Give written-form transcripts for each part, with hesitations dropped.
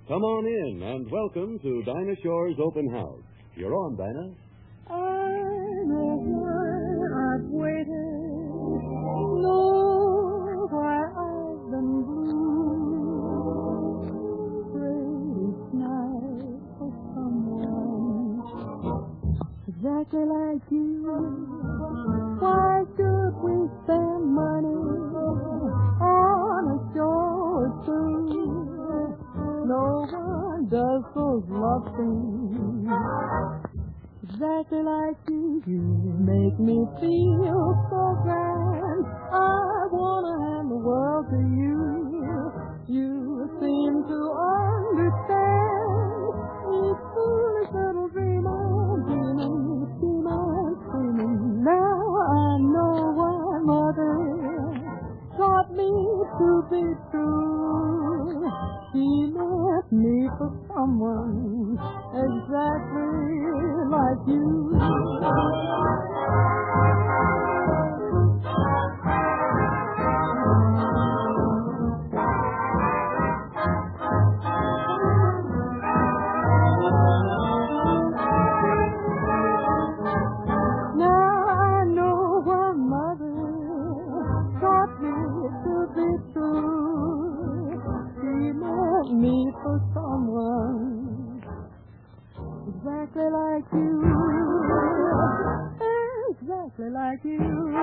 Come on in and welcome to Dinah Shore's Open House. You're on, Dinah. I know why I've waited. Know why I've been blue. Prayed each night for someone exactly like you. Why should we spend money on a show or two? No one does those love things exactly like you. You make me feel so grand. I wanna hand the world to you. You seem to understand each foolish little dream I'm dreaming, scheme I'm screaming. Now I know why Mother taught me to be true. She left me for someone exactly like you. Now I know why Mother taught me to be true. She left me for someone exactly like you. Exactly like you.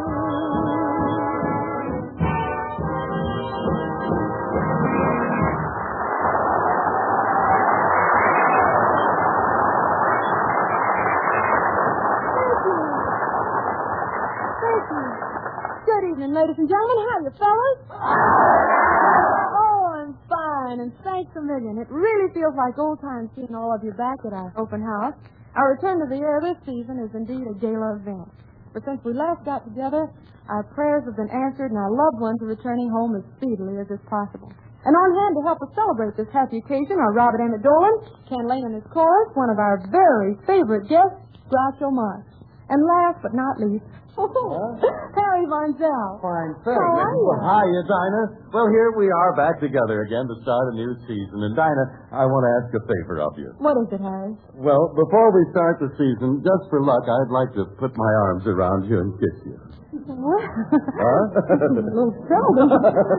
Good evening, ladies and gentlemen. How are you, fellas? Oh, I'm fine, and thanks a million. It really feels like old times seeing all of you back at our open house. Our return to the air this season is indeed a gala event. For since we last got together, our prayers have been answered, and our loved ones are returning home as speedily as is possible. And on hand to help us celebrate this happy occasion are Robert Emmett Dolan, Ken Lane and his chorus, one of our very favorite guests, Groucho Marx. And last but not least, Harry Von Zell. Fine, How are you? Well, hiya, Dinah. Well, here we are back together again to start a new season. And, Dinah, I want to ask a favor of you. What is it, Harry? Well, before we start the season, just for luck, I'd like to put my arms around you and kiss you. What? Huh? A little seldom.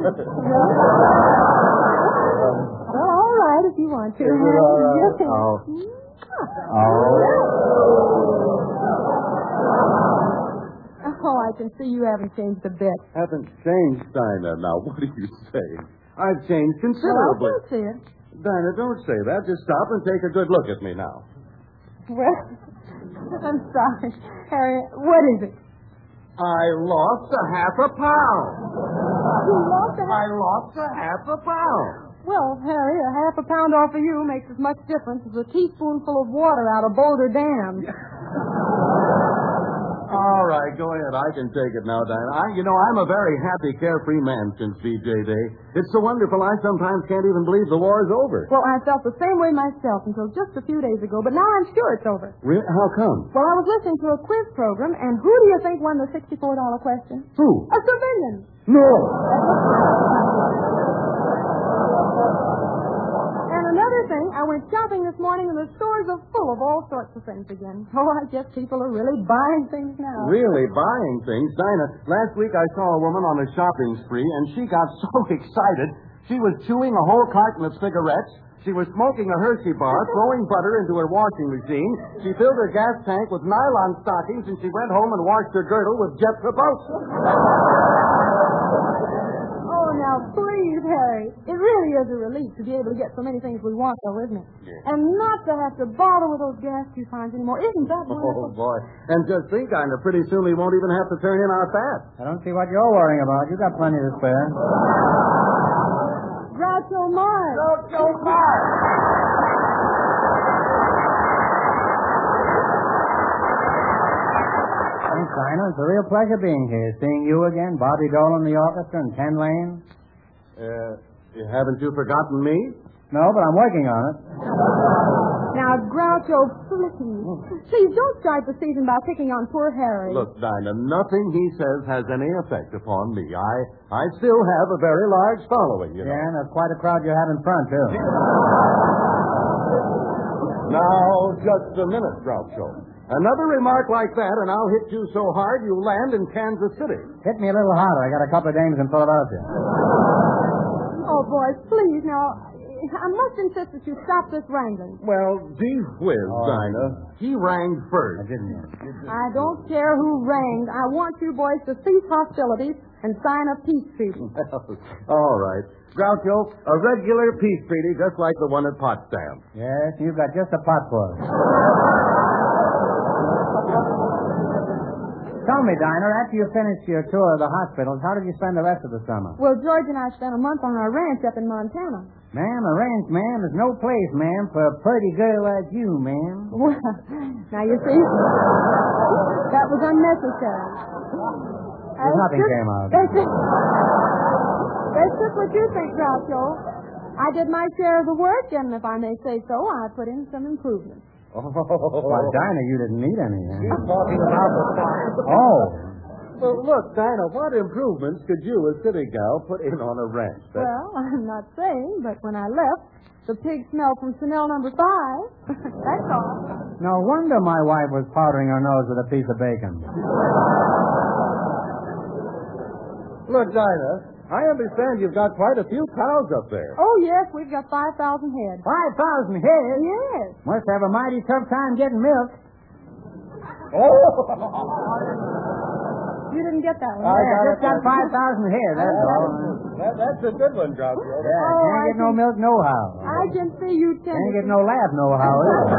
Well, all right, if you want to. Is it all right? Oh, I can see you haven't changed a bit. Haven't changed, Dinah. Now, what are you saying? I've changed Well, considerably. I see it. Dinah, don't say that. Just stop and take a good look at me now. Well, I'm sorry. Harry, what is it? I lost a half a pound. You lost I lost a half a pound. Well, Harry, a half a pound off of you makes as much difference as a teaspoonful of water out of Boulder Dam. All right, go ahead. I can take it now, Dinah. I'm a very happy, carefree man since VJ Day. It's so wonderful, I sometimes can't even believe the war is over. Well, I felt the same way myself until just a few days ago, but now I'm sure it's over. Really? How come? Well, I was listening to a quiz program, and who do you think won the $64 question? Who? A civilian. No. And another thing, I went shopping this morning, and the stores are full of all sorts of things again. Oh, I guess people are really buying things now. Really buying things? Dinah, last week I saw a woman on a shopping spree, and she got so excited, she was chewing a whole carton of cigarettes. She was smoking a Hershey bar, throwing butter into her washing machine. She filled her gas tank with nylon stockings, and she went home and washed her girdle with jet propulsion. Oh, now, please, Harry. It really is a relief to be able to get so many things we want, though, isn't it? Yeah. And not to have to bother with those gas coupons anymore. Isn't that wonderful? Oh, boy. And just think, Dinah, pretty soon we won't even have to turn in our fat. I don't see what you're worrying about. You got plenty to spare. Groucho Marx. Groucho Marx. Thanks, Dinah. It's a real pleasure being here. Seeing you again, Bobby Dolan, the orchestra, and Ken Lane. Haven't you forgotten me? No, but I'm working on it. Now, Groucho, please. Please don't start the season by picking on poor Harry. Look, Dinah, nothing he says has any effect upon me. I still have a very large following, you know. Yeah, and that's quite a crowd you have in front, too. Now, just a minute, Groucho. Another remark like that, and I'll hit you so hard you'll land in Kansas City. Hit me a little harder. I got a couple of dames in Philadelphia. Oh, boys, please, now, I must insist that you stop this wrangling. Well, gee whiz, Dinah. He rang first. I didn't. I don't care who rang. I want you boys to cease hostilities and sign a peace treaty. All right. Groucho, a regular peace treaty just like the one at Potsdam. Yes, you've got just a pot full. Tell me, Dinah, after you finished your tour of the hospitals, how did you spend the rest of the summer? Well, George and I spent a month on our ranch up in Montana. Ma'am, a ranch, ma'am, is no place, ma'am, for a pretty girl like you, ma'am. Well, now you see, that was unnecessary. Nothing came out. That's just what you think, Groucho. I did my share of the work, and if I may say so, I put in some improvements. Oh. Well, Dinah, you didn't need any, huh? She's talking about the farm. Oh. Well, look, Dinah, what improvements could you, a city gal, put in on a ranch? Well, I'm not saying, but when I left, the pig smelled from Chanel number 5. That's all. No wonder my wife was powdering her nose with a piece of bacon. Look, Dinah, I understand you've got quite a few cows up there. Oh, yes, we've got 5,000 head. 5,000 head? Yes. Must have a mighty tough time getting milk. Oh! You didn't get that one. I just got 5,000 head, that's all. That's a good one, Groucho. Yeah, Oh, can't get no milk nohow. I can see you Can't tend get no laugh nohow either.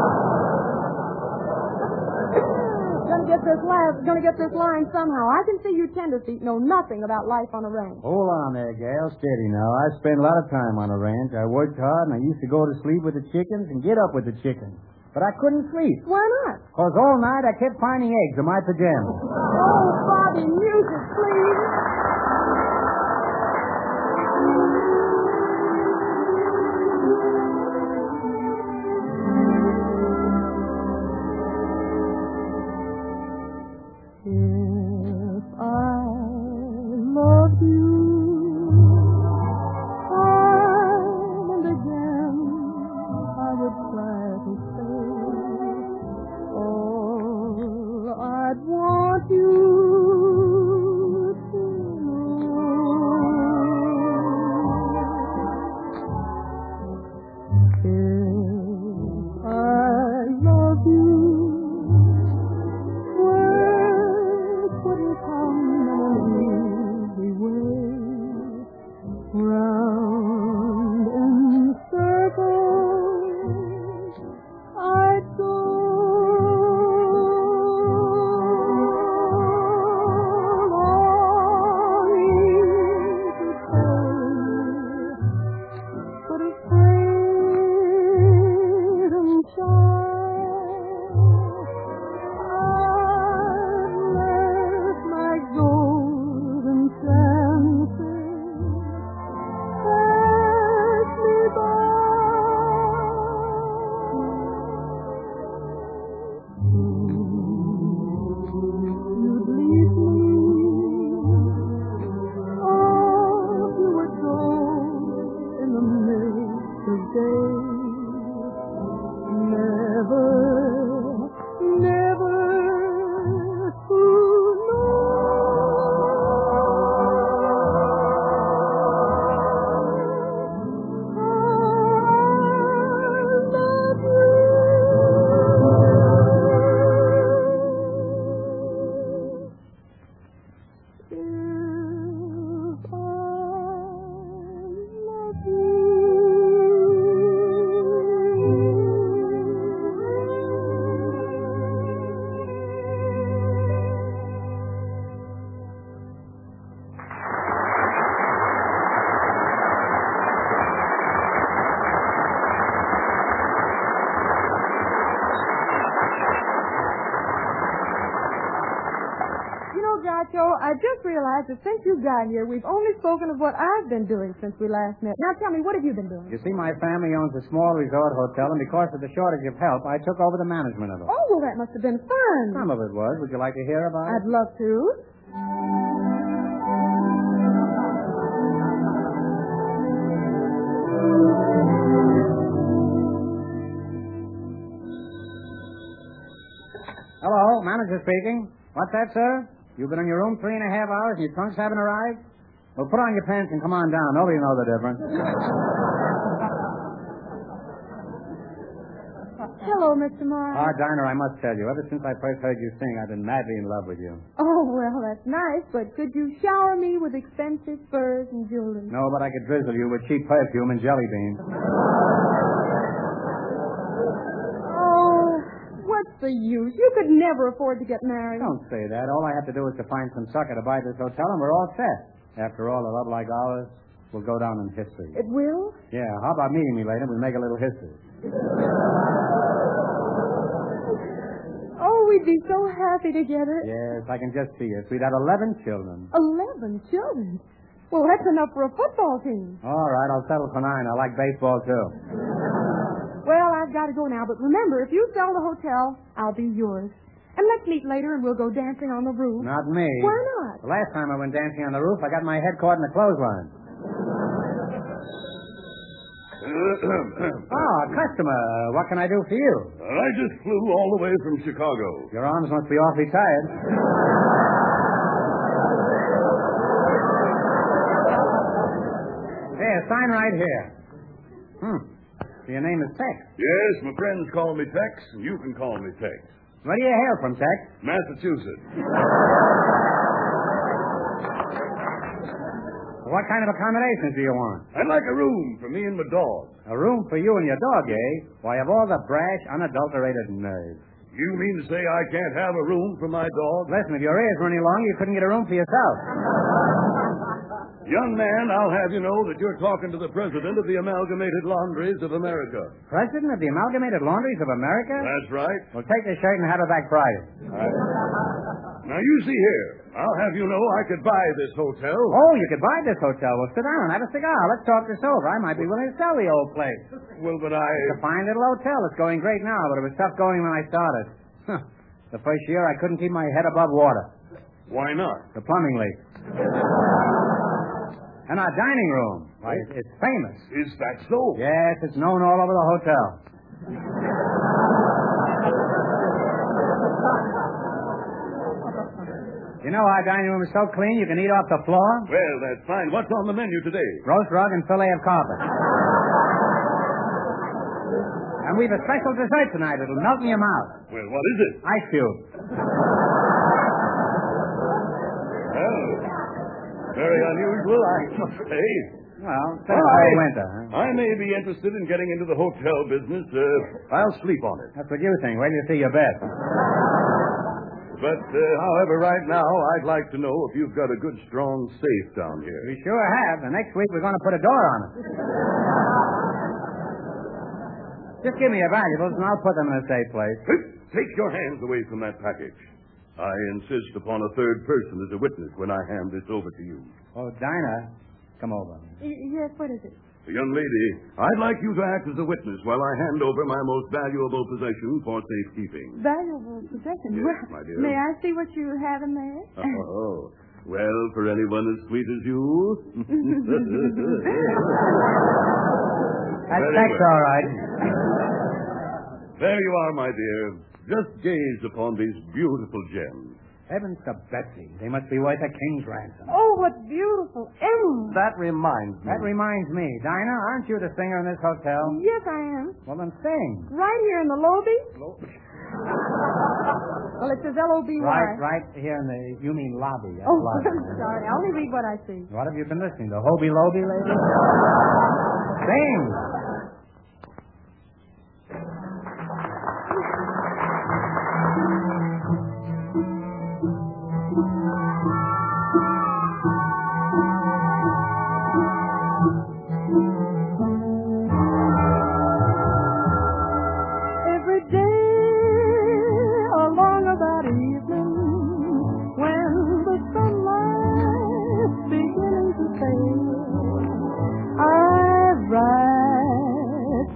Gonna get this line somehow. I can see you tenderfeet know nothing about life on a ranch. Hold on there, gal. Steady now. I spent a lot of time on a ranch. I worked hard, and I used to go to sleep with the chickens and get up with the chickens. But I couldn't sleep. Why not? 'Cause all night I kept finding eggs in my pajamas. Oh, Bobby, music, please. If I loved you time and again, I would try to say all I'd want you to know. If I love you, words wouldn't come in an easy way. Round in circles I'd go. I just realized that since you got here, we've only spoken of what I've been doing since we last met. Now tell me, what have you been doing? You see, my family owns a small resort hotel, and because of the shortage of help, I took over the management of it. Oh, well, that must have been fun. Some of it was. Would you like to hear about it? I'd love to. Hello, manager speaking. What's that, sir? You've been in your room 3.5 hours and your trunks haven't arrived? Well, put on your pants and come on down. Nobody knows the difference. Hello, Mr. Morris. Dinah, I must tell you, ever since I first heard you sing, I've been madly in love with you. Oh, well, that's nice, but could you shower me with expensive furs and jewelry? No, but I could drizzle you with cheap perfume and jelly beans. What's the use? You could never afford to get married. Don't say that. All I have to do is to find some sucker to buy this hotel, and we're all set. After all, a love like ours will go down in history. It will? Yeah, how about meeting me later? We'll make a little history. Oh, we'd be so happy together. Yes, I can just see it. We'd have 11 children. 11 children? Well, that's enough for a football team. All right, I'll settle for 9. I like baseball, too. Well, I've got to go now, but remember, if you sell the hotel, I'll be yours. And let's meet later and we'll go dancing on the roof. Not me. Why not? The last time I went dancing on the roof, I got my head caught in the clothesline. A customer. What can I do for you? I just flew all the way from Chicago. Your arms must be awfully tired. There, sign right here. So your name is Tex. Yes, my friends call me Tex, and you can call me Tex. Where do you hail from, Tex? Massachusetts. What kind of accommodations do you want? I'd like a room for me and my dog. A room for you and your dog, eh? Why, of all the brash, unadulterated nerve. You mean to say I can't have a room for my dog? Listen, if your ears were any longer, you couldn't get a room for yourself. Young man, I'll have you know that you're talking to the president of the Amalgamated Laundries of America. President of the Amalgamated Laundries of America? That's right. Well, take this shirt and have it back Friday. Now, you see here. I'll have you know I could buy this hotel. Oh, you could buy this hotel. Well, sit down and have a cigar. Let's talk this over. I might be willing to sell the old place. Well, but It's a fine little hotel. It's going great now, but it was tough going when I started. The first year, I couldn't keep my head above water. Why not? The plumbing leak. And our dining room. Why, it's famous. Is that so? Yes, it's known all over the hotel. You know our dining room is so clean you can eat off the floor? Well, that's fine. What's on the menu today? Roast rug and fillet of carpet. And we've a special dessert tonight. It'll melt in your mouth. Well, what is it? Ice cube. Well, very unusual, I must say. Well, it's been a whole winter. Huh? I may be interested in getting into the hotel business. I'll sleep on it. That's what you think. Wait till you see your bed. But, however, right now, I'd like to know if you've got a good, strong safe down here. We sure have. And next week we're going to put a door on it. Just give me your valuables and I'll put them in a safe place. Take your hands away from that package. I insist upon a third person as a witness when I hand this over to you. Oh, Dinah, come over. Yes, what is it? Young lady, I'd like you to act as a witness while I hand over my most valuable possession for safekeeping. Valuable possession? Yes, Well, my dear. May I see what you have in there? Oh, well, for anyone as sweet as you. That's Very Tex, well. all right. There you are, my dear. Just gaze upon these beautiful gems. Heavens to Betsy. They must be worth a king's ransom. Oh, what beautiful emeralds. That reminds me. That reminds me. Dinah, aren't you the singer in this hotel? Yes, I am. Well, then sing. Right here in the lobby. Well, it says L-O-B-Y. Right here in the, you mean lobby. That's Oh, lobby. I'm sorry. I only read what I see. What have you been listening to? Hobie Lobie lately? Sing. Every day along that evening when the sunlight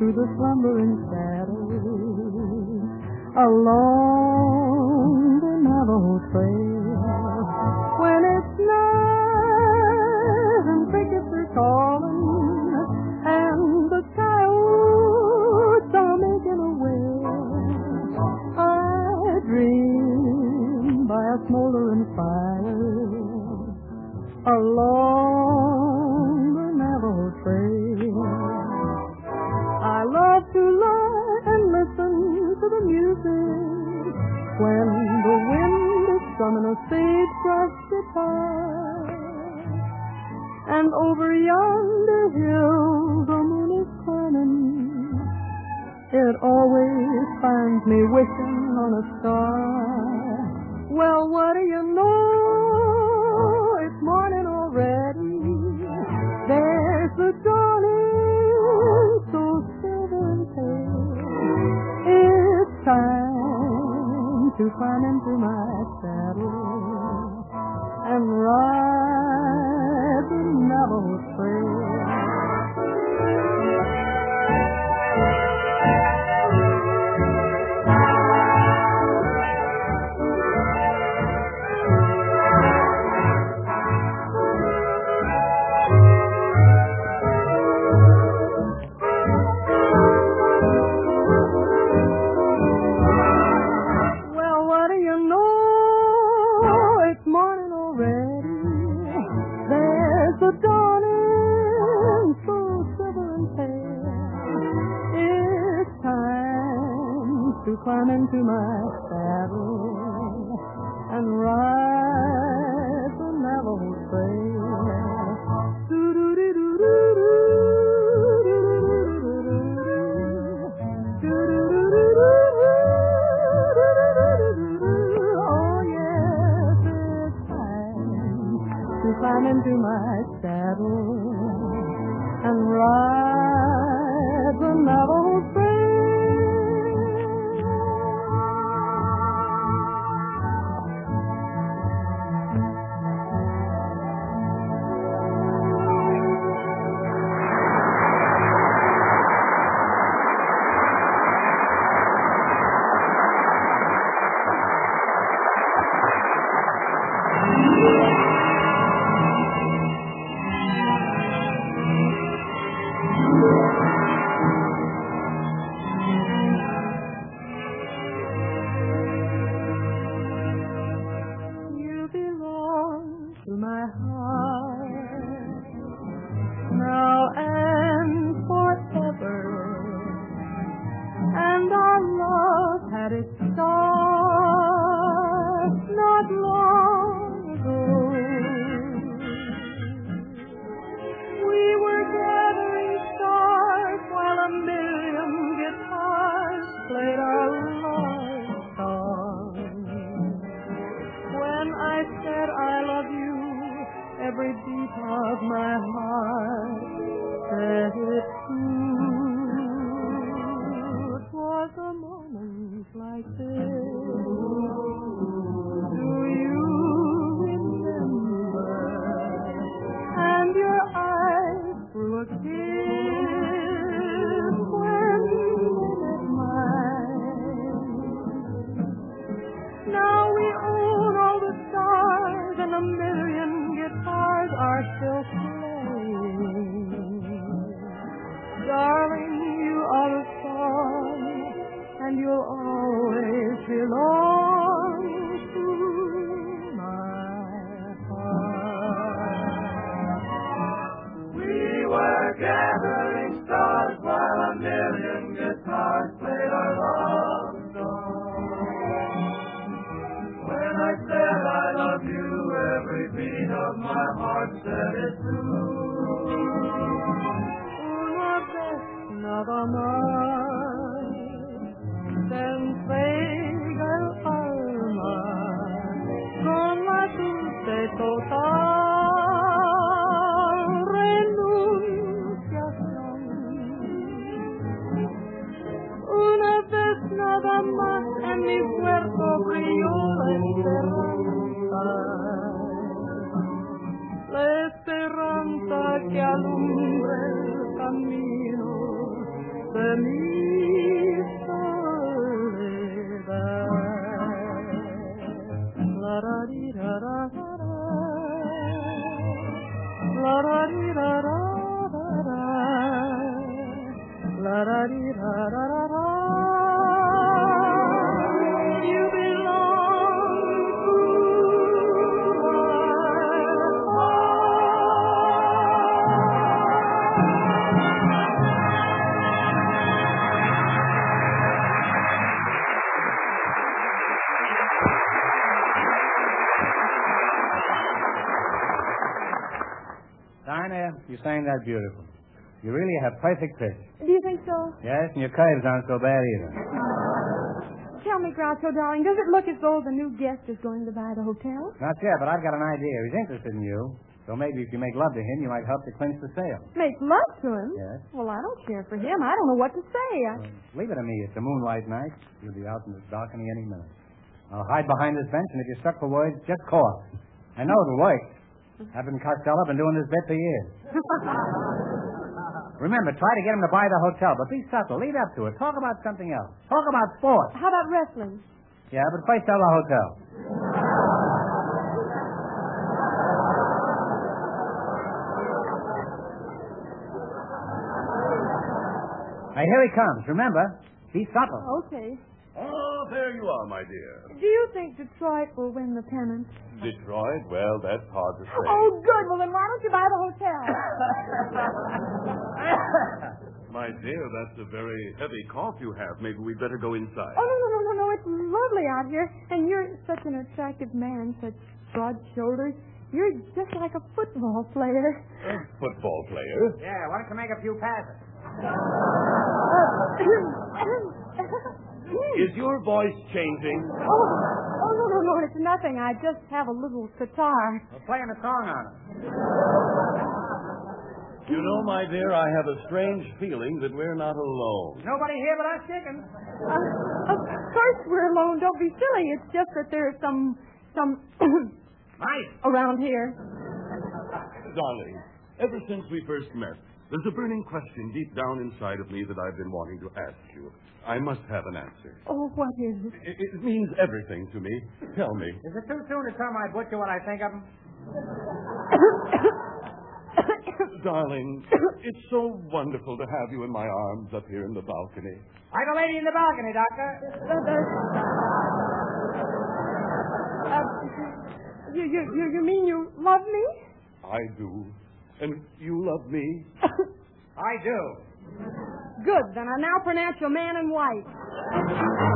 through the slumbering shadows along the Navajo Trail. When it's night and crickets are calling and the coyotes are making a wail, I dream by a smoldering fire along the Navajo Trail. I love to lie and listen to the music when the wind is strumming a sagebrush guitar, and over yonder hill the moon is climbing. It always finds me wishing on a star. Well, what do you know? It's morning already. There's the dawning, so silver and pale. It's time to climb into my saddle and ride the Navajo Trail. Climb into my saddle and ride the Navajo Trail. Oh yes, it's time to climb into my saddle and ride the Navajo Trail. Every beat of my heart said it true. It was a moment like this. Do you remember? And your eyes threw a kiss when they met mine. Now we own all the stars and a million guitars are still playing. Darling, you are a song, and you'll always belong to my heart. We were gathering stars while a million guitars played our love song. When I said I love you, every beat of my heart said it too. Una vez nada más se entrega el alma con la dulce total renunciación. Una vez nada más en mi cuerpo brilló la esperanza. La esperanza que alumbra el camino feliz soledad. La da di da da da da. La da di da da da da. La da di da da da da. You belong to my Dinah, you sang that beautiful. You really have perfect pitch. Do you think so? Yes, and your curves aren't so bad either. Tell me, Groucho, darling, does it look as though the new guest is going to buy the hotel? Not yet, but I've got an idea. He's interested in you. So maybe if you make love to him, you might help to clinch the sale. Make love to him? Yes. Well, I don't care for him. I don't know what to say. Leave it to me. It's a moonlight night. You'll be out in the balcony any minute. I'll hide behind this bench, and if you're stuck for words, just cough. I know it'll work. I've been Costello. I've been doing this bit for years. Remember, try to get him to buy the hotel, but be subtle. Lead up to it. Talk about something else. Talk about sports. How about wrestling? Yeah, but first sell the hotel. Now, here he comes. Remember, be subtle. Okay. Oh, there you are, my dear. Do you think Detroit will win the pennant? Detroit? Well, that's hard to say. Oh, good. Well, then why don't you buy the hotel? My dear, that's a very heavy cough you have. Maybe we'd better go inside. Oh, no. It's lovely out here. And you're such an attractive man, such broad shoulders. You're just like a football player. A football player? Yeah, why don't you make a few passes? Is your voice changing? Oh, no, it's nothing. I just have a little catarrh. We're playing a song on it. You know, my dear, I have a strange feeling that we're not alone. Nobody here but us chickens. Of course we're alone. Don't be silly. It's just that there's some Mice around here. Darling, ever since we first met, there's a burning question deep down inside of me that I've been wanting to ask you. I must have an answer. Oh, what is it? It means everything to me. Tell me. Is it too soon to tell my butcher what I think of him? Darling, it's so wonderful to have you in my arms up here in the balcony. Like a lady in the balcony, Doctor. You mean you love me? I do. And you love me? I do. Good. Then I now pronounce you man and wife.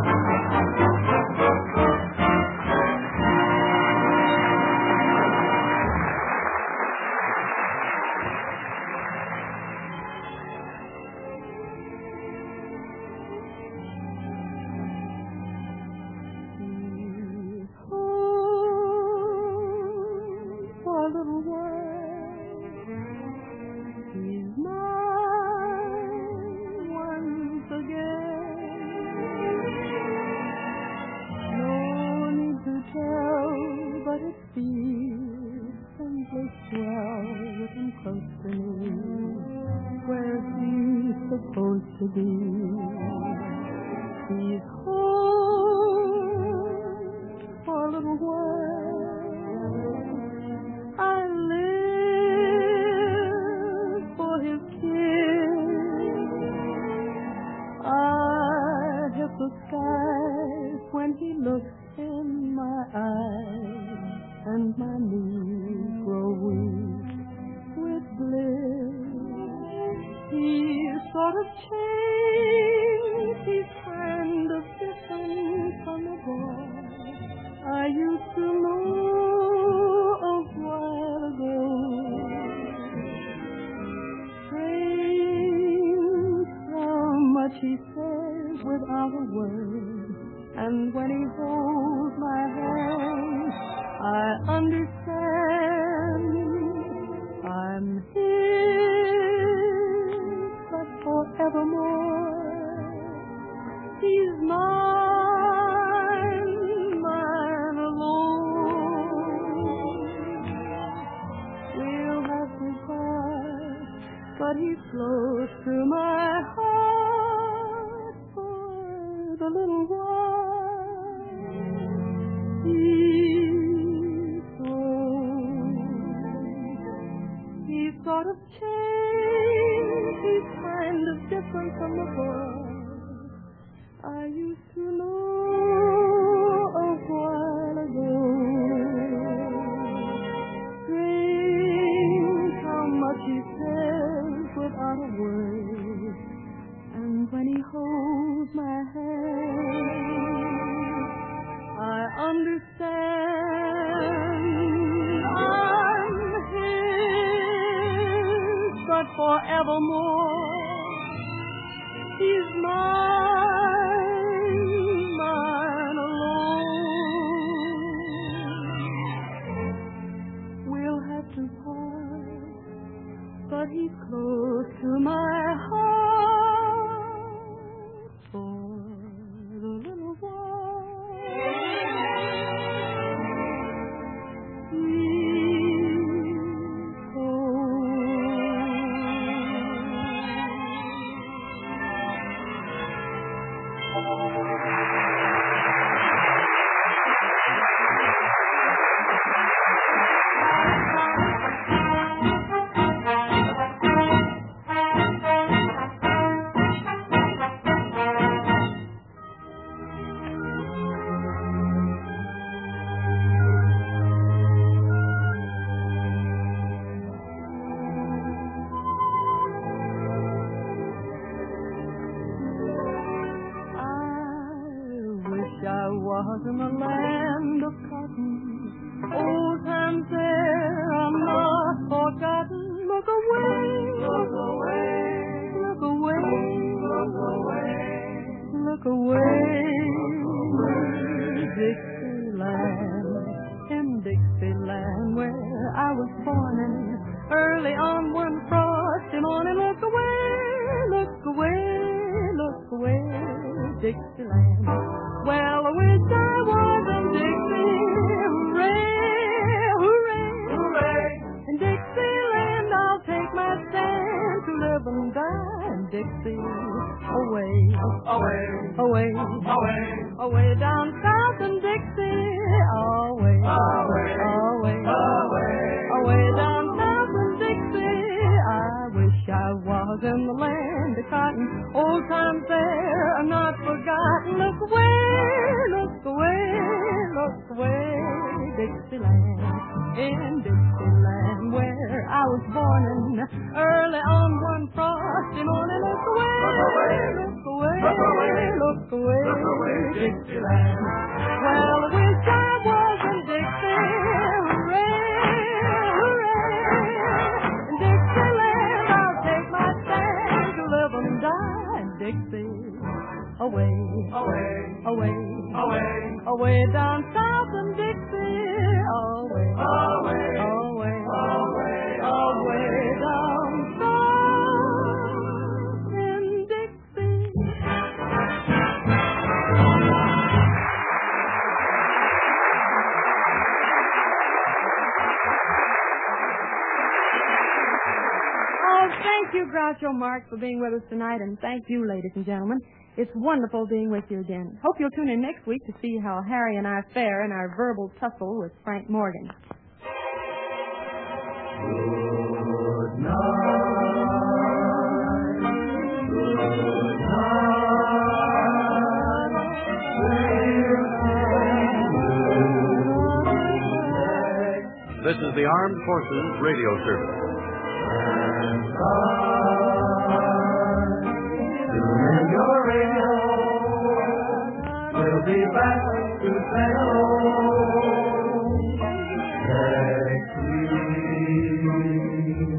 To be. He's home for a little while. I live for his kiss. I hit the skies when he looks in my eyes, and my knees grow weak with bliss. He's sort of changed. He's kind of different from the boy I used to know a while ago. Strange how much he says without a word, and when he holds my hand, I understand. I'm his, but forevermore. He's mine alone. We'll have to part, but he's close to my heart. a little while. He's sort of changed. He's kind of different from the boy I used to know a while ago. Strange how much he says without a word. And when he holds my hand, I understand I'm his, but forevermore he's mine alone. We'll have to part, but he's close to my heart for the little while. I was in the land of cotton. Old times there are not forgotten. Look away, look away, look away, look away, look away. Dixieland, in Dixieland, where I was born in. Early on one frosty morning, look away, look away, look away, Dixieland. Well, I wish I was in Dixie. Hooray, hooray, hooray. In Dixieland, I'll take my stand to live and die in Dixie. Away, away, away, away, away down south in Dixie. Away, away, away, away, away down south in Dixie. I wish I was in the land of cotton. Old times there are not forgotten. Look away, look away, look away, Dixieland. In Dixieland where I was born in. Early on one frosty morning. Look away, look away, look away, Dixieland. Well, I wish I was in Dixie. Hooray, hooray. In Dixieland I'll take my stand to live and die in Dixie. Away, away, away, away, away down south in Dixie. Away, away, away, away, away down south in Dixie. Oh, thank you, Groucho Marx, for being with us tonight, and thank you, ladies and gentlemen. It's wonderful being with you again. Hope you'll tune in next week to see how Harry and I fare in our verbal tussle with Frank Morgan. Good night. Good night. This is the Armed Forces Radio Service. Tune your radio. We'll be back to say hello next week.